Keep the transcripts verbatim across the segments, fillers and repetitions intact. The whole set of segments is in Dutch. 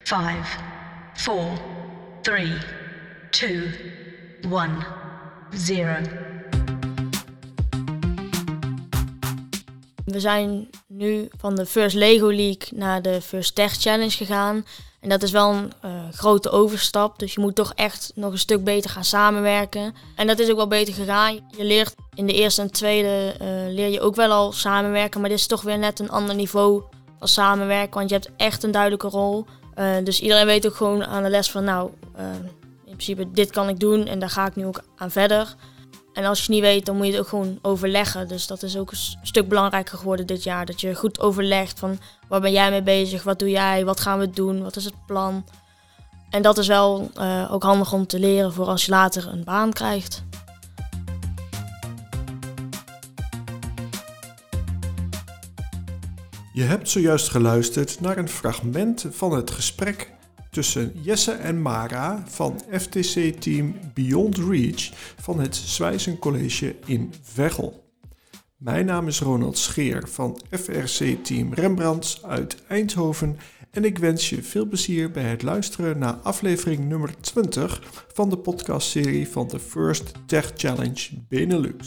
Five, four, three, two, one, zero. We zijn nu van de First Lego League naar de First Tech Challenge gegaan. En dat is wel een uh, grote overstap. Dus je moet toch echt nog een stuk beter gaan samenwerken. En dat is ook wel beter gegaan. Je leert in de eerste en tweede uh, leer je ook wel al samenwerken. Maar dit is toch weer net een ander niveau van samenwerken. Want je hebt echt een duidelijke rol. Uh, dus iedereen weet ook gewoon aan de les van nou, uh, in principe dit kan ik doen en daar ga ik nu ook aan verder. En als je niet weet, dan moet je het ook gewoon overleggen. Dus dat is ook een stuk belangrijker geworden dit jaar. Dat je goed overlegt van waar ben jij mee bezig, wat doe jij, wat gaan we doen, wat is het plan. En dat is wel uh, ook handig om te leren voor als je later een baan krijgt. Je hebt zojuist geluisterd naar een fragment van het gesprek tussen Jesse en Mara van F T C-team Beyond Reach van het Zwijsen College in Veghel. Mijn naam is Ronald Scheer van F R C-team Rembrandts uit Eindhoven en ik wens je veel plezier bij het luisteren naar aflevering nummer twintig van de podcastserie van de First Tech Challenge Benelux.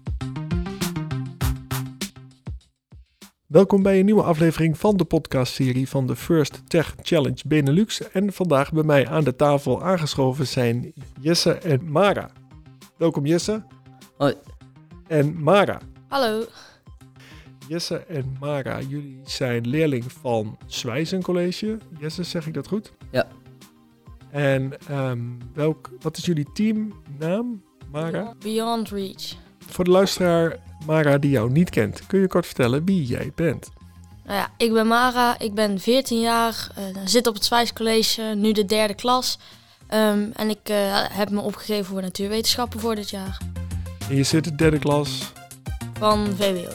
Welkom bij een nieuwe aflevering van de podcastserie van de First Tech Challenge Benelux. En vandaag bij mij aan de tafel aangeschoven zijn Jesse en Mara. Welkom Jesse. Hoi. En Mara. Hallo. Jesse en Mara, jullie zijn leerling van Zwijsen College. Jesse, zeg ik dat goed? Ja. En um, welk, wat is jullie teamnaam, Mara? Beyond Reach. Voor de luisteraar Mara die jou niet kent, kun je kort vertellen wie jij bent? Nou ja, ik ben Mara, ik ben veertien jaar, uh, zit op het Zwijsen College, nu de derde klas. Um, en ik uh, heb me opgegeven voor natuurwetenschappen voor dit jaar. En je zit in de derde klas? Van V W O.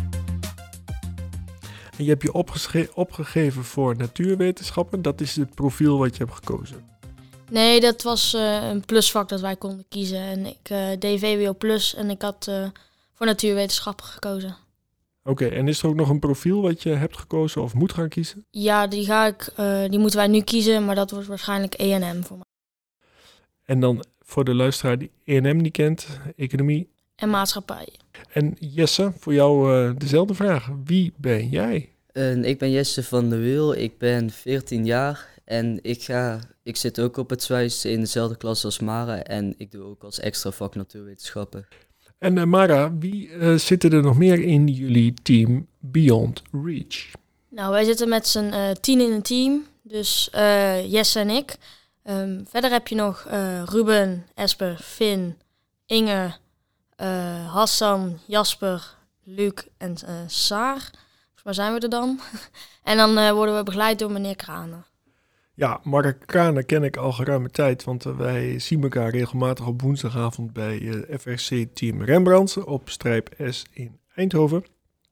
En je hebt je opgesche- opgegeven voor natuurwetenschappen, dat is het profiel wat je hebt gekozen? Nee, dat was uh, een plusvak dat wij konden kiezen. En ik uh, deed V W O plus en ik had uh, voor natuurwetenschappen gekozen. Oké, okay, en is er ook nog een profiel wat je hebt gekozen of moet gaan kiezen? Ja, die, ga ik, uh, die moeten wij nu kiezen, maar dat wordt waarschijnlijk E en M voor mij. En dan voor de luisteraar die E en M niet kent, economie. En maatschappij. En Jesse, voor jou uh, dezelfde vraag. Wie ben jij? Uh, ik ben Jesse van der Wiel, ik ben veertien jaar en ik, ga, ik zit ook op het Zwijs in dezelfde klas als Mara en ik doe ook als extra vak natuurwetenschappen. En uh, Mara, wie uh, zitten er nog meer in jullie team Beyond Reach? Nou, wij zitten met z'n uh, tien in een team, dus uh, Jesse en ik. Um, verder heb je nog uh, Ruben, Esper, Finn, Inge, uh, Hassan, Jasper, Luc en uh, Saar. Waar zijn we er dan? En dan uh, worden we begeleid door meneer Kranen. Ja, Mark Kranen ken ik al geruime tijd, want uh, wij zien elkaar regelmatig op woensdagavond bij uh, F R C-team Rembrandts op Strijp S in Eindhoven.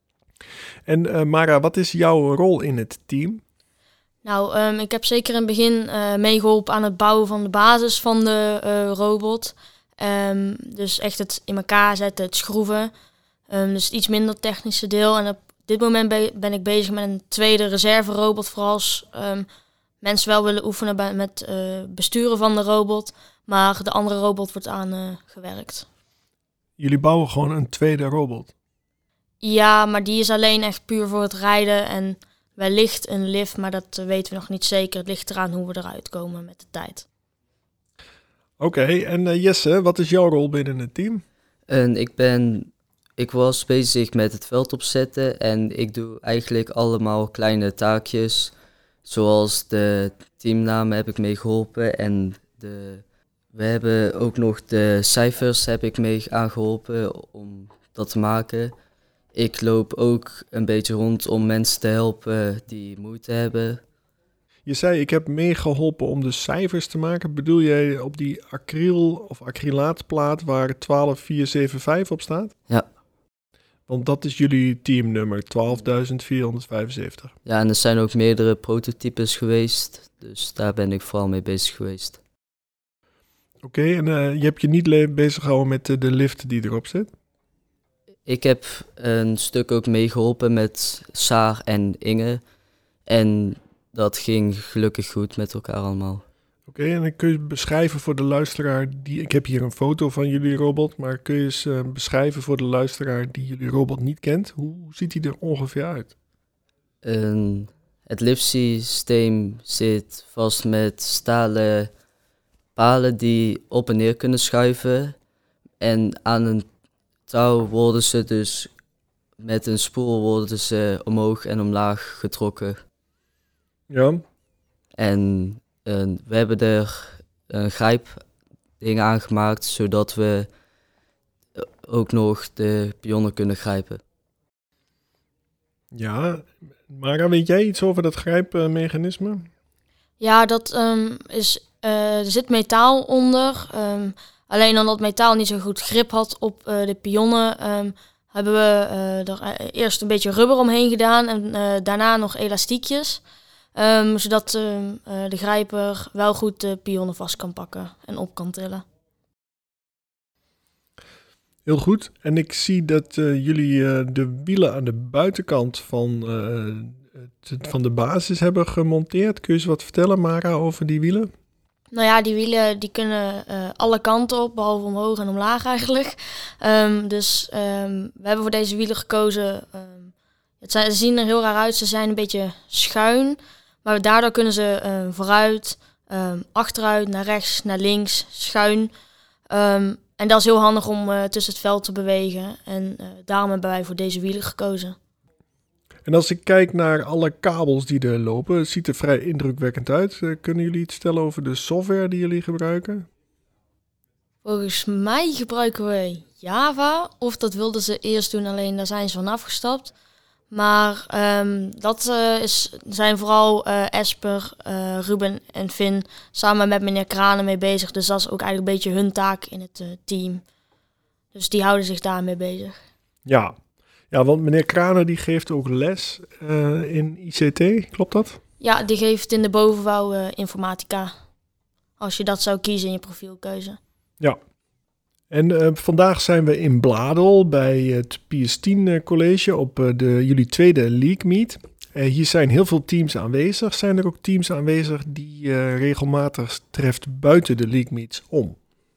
En uh, Mara, wat is jouw rol in het team? Nou, um, ik heb zeker in het begin uh, meegeholpen aan het bouwen van de basis van de uh, robot. Um, dus echt het in elkaar zetten, het schroeven. Um, dus het iets minder technische deel. En op dit moment be- ben ik bezig met een tweede reserve-robot. Vooral als um, mensen wel willen oefenen bij, met uh, besturen van de robot. Maar de andere robot wordt aan uh, gewerkt. Jullie bouwen gewoon een tweede robot? Ja, maar die is alleen echt puur voor het rijden. En wellicht een lift, maar dat uh, weten we nog niet zeker. Het ligt eraan hoe we eruit komen met de tijd. Oké, okay, en uh, Jesse, wat is jouw rol binnen het team? En ik ben... Ik was bezig met het veld opzetten en ik doe eigenlijk allemaal kleine taakjes. Zoals de teamnamen heb ik mee geholpen en de, we hebben ook nog de cijfers heb ik mee aangeholpen om dat te maken. Ik loop ook een beetje rond om mensen te helpen die moeite hebben. Je zei, ik heb meegeholpen om de cijfers te maken. Bedoel jij op die acryl of acrylaatplaat waar twaalf vier zeven vijf op staat? Ja. Want dat is jullie teamnummer, twaalfduizend vierhonderdvijfenzeventig. Ja, en er zijn ook meerdere prototypes geweest, dus daar ben ik vooral mee bezig geweest. Oké, okay, en uh, je hebt je niet le- bezig gehouden met uh, de lift die erop zit? Ik heb een stuk ook meegeholpen met Saar en Inge. En dat ging gelukkig goed met elkaar allemaal. Oké, okay, en dan kun je beschrijven voor de luisteraar, die, ik heb hier een foto van jullie robot, maar kun je eens uh, beschrijven voor de luisteraar die jullie robot niet kent? Hoe, hoe ziet hij er ongeveer uit? Um, het liftsysteem zit vast met stalen palen die op en neer kunnen schuiven. En aan een touw worden ze dus met een spoel worden ze omhoog en omlaag getrokken. Ja. En uh, we hebben er een grijpding aan gemaakt, zodat we ook nog de pionnen kunnen grijpen. Ja, Mara, weet jij iets over dat grijpmechanisme? Ja, dat um, is, uh, er zit metaal onder. Um, alleen omdat metaal niet zo goed grip had op uh, de pionnen, um, hebben we uh, er eerst een beetje rubber omheen gedaan en uh, daarna nog elastiekjes. Um, zodat uh, uh, de grijper wel goed de pionnen vast kan pakken en op kan tillen. Heel goed. En ik zie dat uh, jullie uh, de wielen aan de buitenkant van, uh, het, van de basis hebben gemonteerd. Kun je eens wat vertellen, Mara, over die wielen? Nou ja, die wielen die kunnen uh, alle kanten op, behalve omhoog en omlaag eigenlijk. Um, dus um, we hebben voor deze wielen gekozen. Um, het zijn, ze zien er heel raar uit, ze zijn een beetje schuin. Maar daardoor kunnen ze uh, vooruit, um, achteruit, naar rechts, naar links, schuin. Um, en dat is heel handig om uh, tussen het veld te bewegen. En uh, daarom hebben wij voor deze wielen gekozen. En als ik kijk naar alle kabels die er lopen, het ziet er vrij indrukwekkend uit. Uh, kunnen jullie iets vertellen over de software die jullie gebruiken? Volgens mij gebruiken we Java. Of dat wilden ze eerst doen, alleen daar zijn ze van afgestapt. Maar um, dat uh, is, zijn vooral uh, Esper, uh, Ruben en Finn samen met meneer Kranen mee bezig. Dus dat is ook eigenlijk een beetje hun taak in het uh, team. Dus die houden zich daarmee bezig. Ja, ja, want meneer Kranen die geeft ook les uh, in I C T, klopt dat? Ja, die geeft in de bovenbouw uh, informatica. Als je dat zou kiezen in je profielkeuze. Ja. En uh, vandaag zijn we in Bladel bij het P S tien college op uh, de, jullie tweede League Meet. Uh, hier zijn heel veel teams aanwezig. Zijn er ook teams aanwezig die uh, regelmatig treft buiten de League Meets om?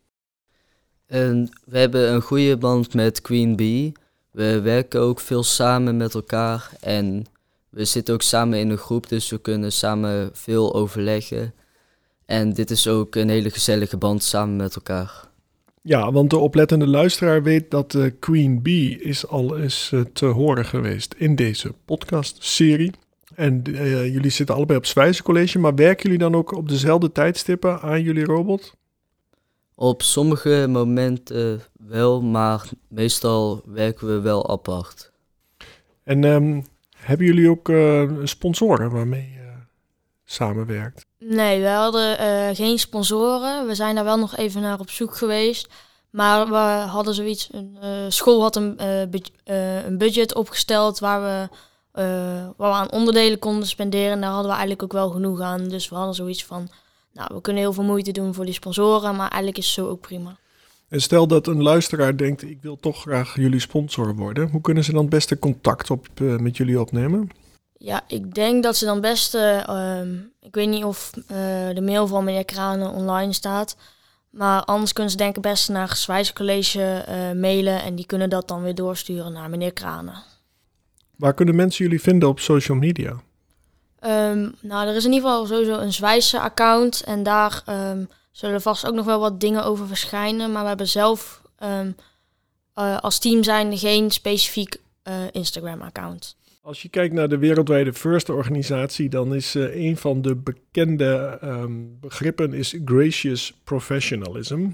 En we hebben een goede band met Queen Bee. We werken ook veel samen met elkaar en we zitten ook samen in een groep, dus we kunnen samen veel overleggen. En dit is ook een hele gezellige band samen met elkaar. Ja, want de oplettende luisteraar weet dat uh, Queen Bee is al eens uh, te horen geweest in deze podcastserie. En uh, jullie zitten allebei op Zwijsen College, maar werken jullie dan ook op dezelfde tijdstippen aan jullie robot? Op sommige momenten wel, maar meestal werken we wel apart. En um, hebben jullie ook uh, sponsoren waarmee je uh, samenwerkt? Nee, we hadden uh, geen sponsoren. We zijn daar wel nog even naar op zoek geweest. Maar we hadden zoiets, een uh, school had een, uh, bu- uh, een budget opgesteld waar we, uh, waar we aan onderdelen konden spenderen. En daar hadden we eigenlijk ook wel genoeg aan. Dus we hadden zoiets van, nou, we kunnen heel veel moeite doen voor die sponsoren, maar eigenlijk is het zo ook prima. En stel dat een luisteraar denkt, ik wil toch graag jullie sponsor worden. Hoe kunnen ze dan het beste contact op, uh, met jullie opnemen? Ja, ik denk dat ze dan best, uh, um, ik weet niet of uh, de mail van meneer Kranen online staat. Maar anders kunnen ze denk ik best naar Zwijsen College uh, mailen en die kunnen dat dan weer doorsturen naar meneer Kranen. Waar kunnen mensen jullie vinden op social media? Um, nou, er is in ieder geval sowieso een Zwijsen account en daar um, zullen vast ook nog wel wat dingen over verschijnen. Maar we hebben zelf um, uh, als team zijnde geen specifiek uh, Instagram account. Als je kijkt naar de wereldwijde FIRST-organisatie, dan is uh, een van de bekende um, begrippen is gracious professionalism.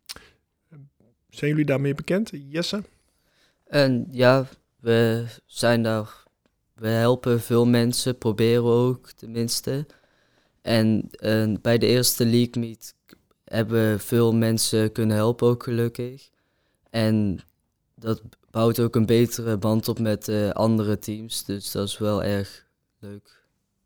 Zijn jullie daarmee bekend, Jesse? En ja, we zijn daar, we helpen veel mensen, proberen ook tenminste. En uh, bij de eerste League Meet hebben veel mensen kunnen helpen ook gelukkig. En dat bouwt ook een betere band op met uh, andere teams, dus dat is wel erg leuk.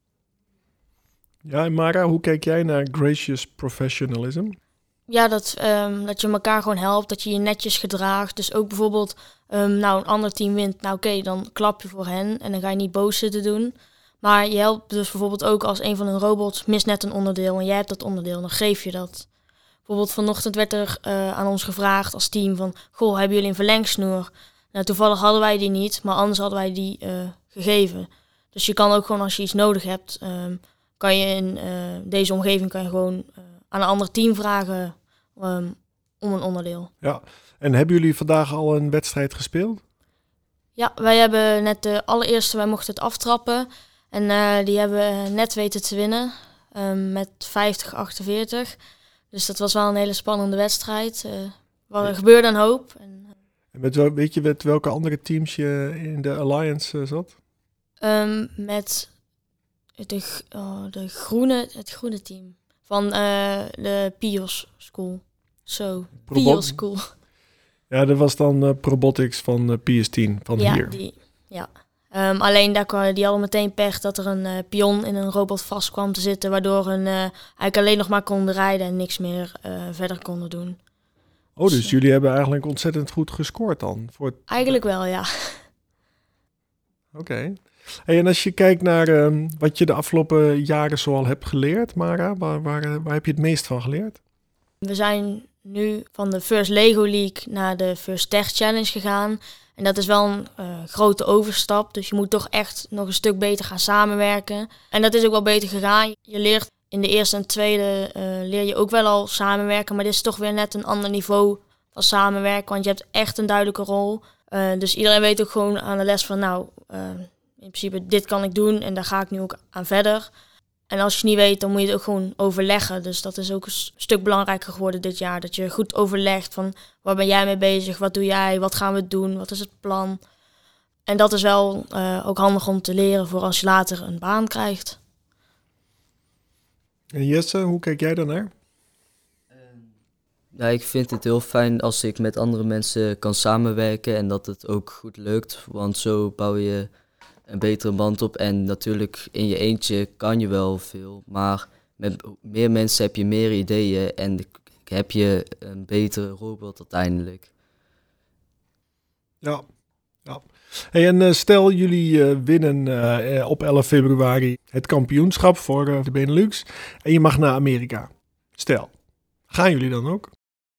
Ja, en Mara, hoe kijk jij naar gracious professionalism? Ja, dat, um, dat je elkaar gewoon helpt, dat je je netjes gedraagt. Dus ook bijvoorbeeld, um, nou, een ander team wint, nou oké, okay, dan klap je voor hen en dan ga je niet boos zitten doen. Maar je helpt dus bijvoorbeeld ook als een van hun robots mist net een onderdeel en jij hebt dat onderdeel, dan geef je dat. Bijvoorbeeld vanochtend werd er uh, aan ons gevraagd als team van, goh, hebben jullie een verlengsnoer? Nou, toevallig hadden wij die niet, maar anders hadden wij die uh, gegeven. Dus je kan ook gewoon als je iets nodig hebt, um, kan je in uh, deze omgeving kan je gewoon uh, aan een ander team vragen um, om een onderdeel. Ja, en hebben jullie vandaag al een wedstrijd gespeeld? Ja, wij hebben net de allereerste, wij mochten het aftrappen. En uh, die hebben we net weten te winnen um, met vijftig achtenveertig. Dus dat was wel een hele spannende wedstrijd. Uh, er gebeurde een hoop. En, uh, en met wel, weet je met welke andere teams je in de Alliance uh, zat? Um, met de, oh, de groene, het groene team van uh, de Pios School. Zo, Probot- Pios School. Ja, dat was dan uh, Probotics van uh, P S tien, van ja, hier. Die, ja, um, alleen daar kwam, die hadden meteen pech dat er een uh, pion in een robot vast kwam te zitten, waardoor hun uh, eigenlijk alleen nog maar konden rijden en niks meer uh, verder konden doen. Oh, dus jullie hebben eigenlijk ontzettend goed gescoord dan? Voor het... Eigenlijk wel, ja. Oké. Okay. Hey, en als je kijkt naar um, wat je de afgelopen jaren zoal hebt geleerd, Mara, waar, waar, waar heb je het meest van geleerd? We zijn nu van de First Lego League naar de First Tech Challenge gegaan. En dat is wel een uh, grote overstap, dus je moet toch echt nog een stuk beter gaan samenwerken. En dat is ook wel beter gegaan. Je leert in de eerste en tweede uh, leer je ook wel al samenwerken, maar dit is toch weer net een ander niveau van samenwerken, want je hebt echt een duidelijke rol. Uh, dus iedereen weet ook gewoon aan de les van, nou, uh, in principe dit kan ik doen en daar ga ik nu ook aan verder. En als je niet weet, dan moet je het ook gewoon overleggen. Dus dat is ook een stuk belangrijker geworden dit jaar. Dat je goed overlegt van, waar ben jij mee bezig? Wat doe jij? Wat gaan we doen? Wat is het plan? En dat is wel uh, ook handig om te leren voor als je later een baan krijgt. En Jesse, hoe kijk jij daarnaar? Ja, ik vind het heel fijn als ik met andere mensen kan samenwerken en dat het ook goed lukt. Want zo bouw je een betere band op. En natuurlijk in je eentje kan je wel veel, maar met meer mensen heb je meer ideeën en heb je een betere robot uiteindelijk. Ja, ja. Hey, en uh, stel jullie uh, winnen uh, op elf februari het kampioenschap voor uh, de Benelux en je mag naar Amerika. Stel, gaan jullie dan ook?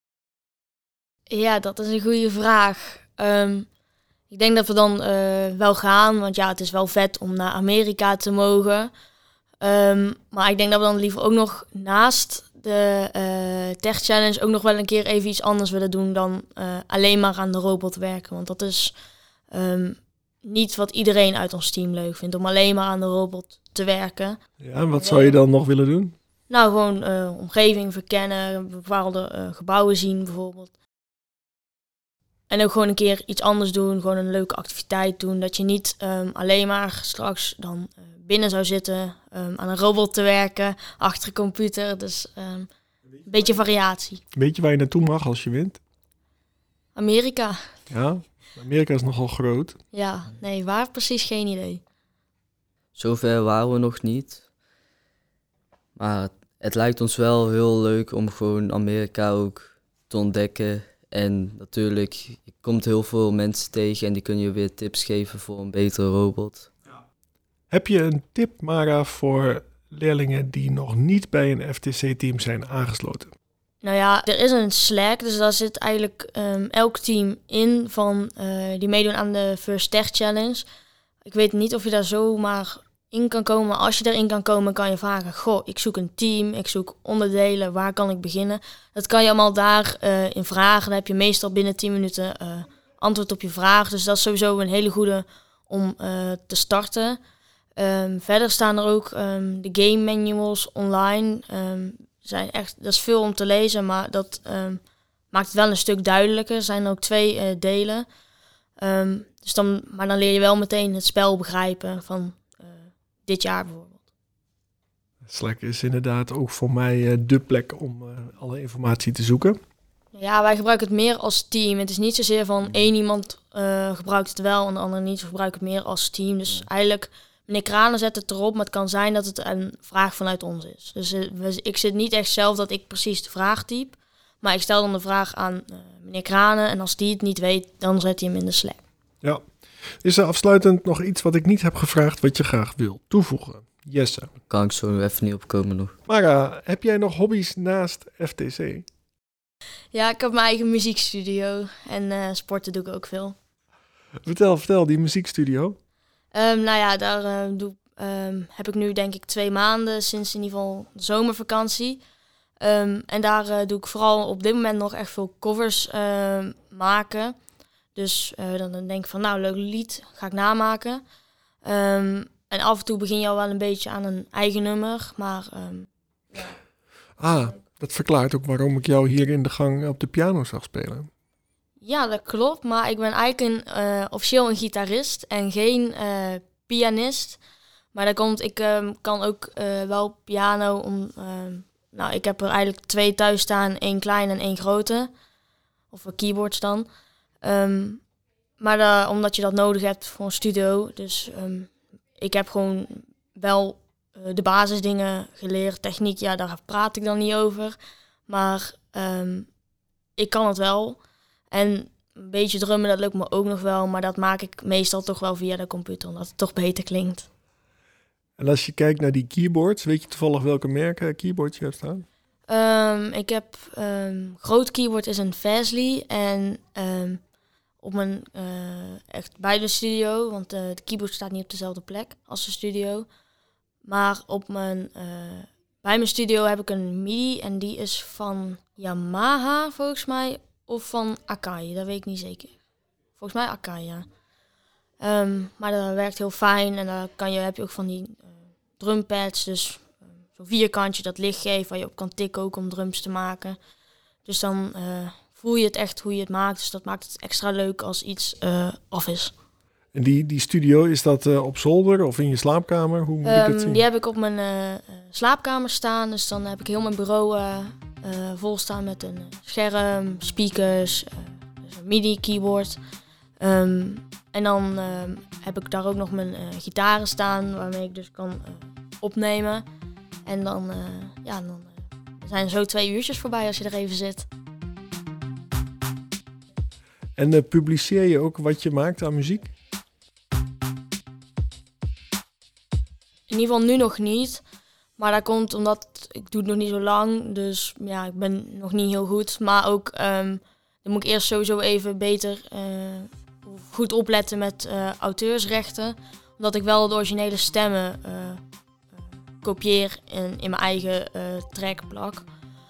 Ja, dat is een goede vraag. Um, ik denk dat we dan uh, wel gaan, want ja, het is wel vet om naar Amerika te mogen. Um, maar ik denk dat we dan liever ook nog naast de uh, Tech Challenge ook nog wel een keer even iets anders willen doen dan uh, alleen maar aan de robot werken. Want dat is um, niet wat iedereen uit ons team leuk vindt, om alleen maar aan de robot te werken. Ja, en wat zou je dan nog willen doen? Nou, gewoon uh, omgeving verkennen, bepaalde uh, gebouwen zien bijvoorbeeld. En ook gewoon een keer iets anders doen, gewoon een leuke activiteit doen. Dat je niet um, alleen maar straks dan uh, binnen zou zitten, um, aan een robot te werken, achter een computer. Dus um, een beetje variatie. Weet je waar je naartoe mag als je wint? Amerika. Ja, Amerika is nogal groot. Ja, nee, waar precies geen idee. Zover waren we nog niet. Maar het, het lijkt ons wel heel leuk om gewoon Amerika ook te ontdekken. En natuurlijk, je komt heel veel mensen tegen en die kunnen je weer tips geven voor een betere robot. Ja. Heb je een tip, Mara, voor leerlingen die nog niet bij een F T C-team zijn aangesloten? Nou ja, er is een Slack, dus daar zit eigenlijk um, elk team in van uh, die meedoen aan de First Tech Challenge. Ik weet niet of je daar zomaar in kan komen, maar als je erin kan komen, kan je vragen, goh, ik zoek een team, ik zoek onderdelen, waar kan ik beginnen? Dat kan je allemaal daar uh, in vragen. Dan heb je meestal binnen tien minuten uh, antwoord op je vraag. Dus dat is sowieso een hele goede om uh, te starten. Um, verder staan er ook um, de game manuals online. Um, zijn echt, dat is veel om te lezen, maar dat um, maakt het wel een stuk duidelijker. Er zijn ook twee uh, delen. Um, dus dan, maar dan leer je wel meteen het spel begrijpen van uh, dit jaar bijvoorbeeld. Slack is inderdaad ook voor mij uh, de plek om uh, alle informatie te zoeken. Ja, wij gebruiken het meer als team. Het is niet zozeer van één iemand uh, gebruikt het wel en de ander niet. We gebruiken het meer als team. Dus eigenlijk, meneer Kranen zet het erop, maar het kan zijn dat het een vraag vanuit ons is. Dus uh, we, ik zit niet echt zelf dat ik precies de vraag typ. Maar ik stel dan de vraag aan uh, meneer Kranen en als die het niet weet, dan zet hij hem in de Slack. Ja, Is er afsluitend nog iets wat ik niet heb gevraagd wat je graag wil toevoegen? Jesse. Kan ik zo even niet opkomen nog. Mara, heb jij nog hobby's naast F T C? Ja, ik heb mijn eigen muziekstudio en uh, sporten doe ik ook veel. Vertel, vertel, die muziekstudio. Um, nou ja, daar uh, doe, um, heb ik nu denk ik twee maanden sinds in ieder geval de zomervakantie. Um, en daar uh, doe ik vooral op dit moment nog echt veel covers uh, maken. Dus uh, dan, dan denk ik van nou, leuk lied, ga ik namaken. Um, en af en toe begin je al wel een beetje aan een eigen nummer, maar... Um, ja. Ah, dat verklaart ook waarom ik jou hier in de gang op de piano zag spelen. Ja, dat klopt, maar ik ben eigenlijk een, uh, officieel een gitarist en geen uh, pianist. Maar dat komt, ik um, kan ook uh, wel piano om... Um, nou, ik heb er eigenlijk twee thuis staan, één klein en één grote. Of keyboards dan. Um, maar uh, omdat je dat nodig hebt voor een studio. Dus um, ik heb gewoon wel uh, de basisdingen geleerd. Techniek, ja, daar praat ik dan niet over. Maar um, ik kan het wel. En een beetje drummen, dat lukt me ook nog wel. Maar dat maak ik meestal toch wel via de computer, omdat het toch beter klinkt. En als je kijkt naar die keyboards, weet je toevallig welke merken keyboards je hebt staan? Um, ik heb um, groot keyboard is een Fastly en um, op mijn uh, echt bij de studio, want uh, de keyboard staat niet op dezelfde plek als de studio. Maar op mijn uh, bij mijn studio heb ik een MIDI en die is van Yamaha volgens mij of van Akai, dat weet ik niet zeker. Volgens mij Akai, ja. Um, maar dat werkt heel fijn en dan kan je heb je ook van die uh, drumpads, dus zo'n vierkantje dat licht geeft waar je op kan tikken ook om drums te maken. Dus dan uh, voel je het echt hoe je het maakt. Dus dat maakt het extra leuk als iets uh, af is. En die, die studio, is dat uh, op zolder of in je slaapkamer? Hoe moet um, ik dat zien? Die heb ik op mijn uh, slaapkamer staan. Dus dan heb ik heel mijn bureau uh, uh, vol staan met een scherm, speakers, uh, dus een MIDI-keyboard. Um, en dan uh, heb ik daar ook nog mijn uh, gitaren staan waarmee ik dus kan uh, opnemen. En dan, uh, ja, dan uh, zijn er zo twee uurtjes voorbij als je er even zit. En uh, publiceer je ook wat je maakt aan muziek? In ieder geval nu nog niet. Maar dat komt omdat ik doe het nog niet zo lang. Dus ja, ik ben nog niet heel goed. Maar ook, um, dan moet ik eerst sowieso even beter uh, goed opletten met uh, auteursrechten. Omdat ik wel de originele stemmen... Uh, kopieer in, in mijn eigen uh, track plak.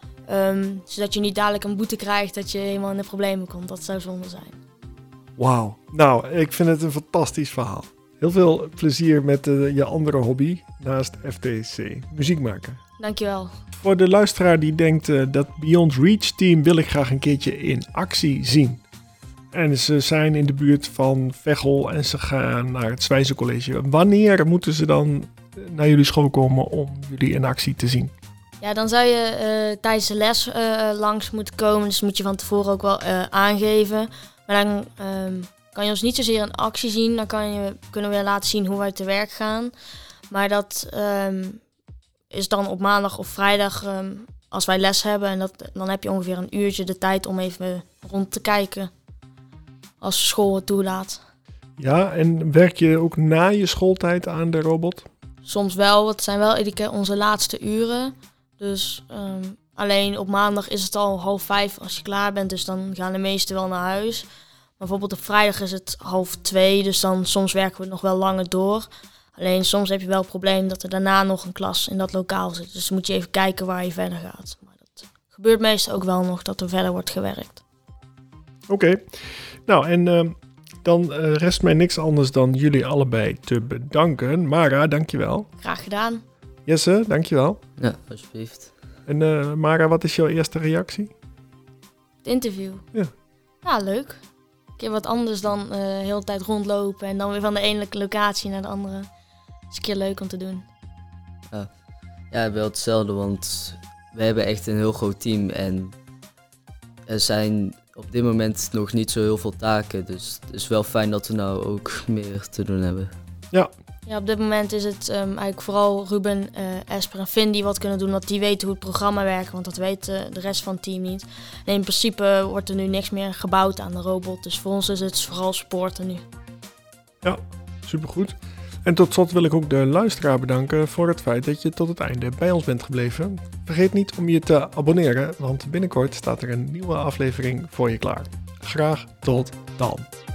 Um, zodat je niet dadelijk een boete krijgt dat je helemaal in de problemen komt. Dat zou zonde zijn. Wauw. Nou, ik vind het een fantastisch verhaal. Heel veel plezier met uh, je andere hobby naast F T C, muziek maken. Dankjewel. Voor de luisteraar die denkt uh, dat Beyond Reach team wil ik graag een keertje in actie zien. En ze zijn in de buurt van Veghel en ze gaan naar het Zwijzen College. Wanneer moeten ze dan naar jullie school komen om jullie in actie te zien? Ja, dan zou je uh, tijdens de les uh, langs moeten komen. Dus moet je van tevoren ook wel uh, aangeven. Maar dan um, kan je ons niet zozeer in actie zien. Dan kan je, kunnen we laten zien hoe wij te werk gaan. Maar dat um, is dan op maandag of vrijdag um, als wij les hebben. En dat, dan heb je ongeveer een uurtje de tijd om even rond te kijken. Als school het toelaat. Ja, en werk je ook na je schooltijd aan de robot? Soms wel, het zijn wel iedere keer onze laatste uren. Dus um, alleen op maandag is het al half vijf als je klaar bent. Dus dan gaan de meesten wel naar huis. Maar bijvoorbeeld op vrijdag is het half twee. Dus dan soms werken we nog wel langer door. Alleen soms heb je wel het probleem dat er daarna nog een klas in dat lokaal zit. Dus dan moet je even kijken waar je verder gaat. Maar dat gebeurt meestal ook wel nog dat er verder wordt gewerkt. Oké. Okay. Nou, en uh, dan uh, rest mij niks anders dan jullie allebei te bedanken. Mara, dankjewel. Graag gedaan. Jesse, dankjewel. Ja, alsjeblieft. En uh, Mara, wat is jouw eerste reactie? Het interview? Ja. Ja, leuk. Een keer wat anders dan uh, de hele tijd rondlopen en dan weer van de ene locatie naar de andere. Het is een keer leuk om te doen. Ja, ja wel hetzelfde, want we hebben echt een heel groot team en er zijn op dit moment nog niet zo heel veel taken. Dus het is wel fijn dat we nou ook meer te doen hebben. Ja. Ja, op dit moment is het um, eigenlijk vooral Ruben, uh, Esper en Finn die wat kunnen doen. Dat die weten hoe het programma werkt, want dat weet uh, de rest van het team niet. En in principe wordt er nu niks meer gebouwd aan de robot. Dus voor ons is het vooral sporten nu. Ja, supergoed. En tot slot wil ik ook de luisteraar bedanken voor het feit dat je tot het einde bij ons bent gebleven. Vergeet niet om je te abonneren, want binnenkort staat er een nieuwe aflevering voor je klaar. Graag tot dan.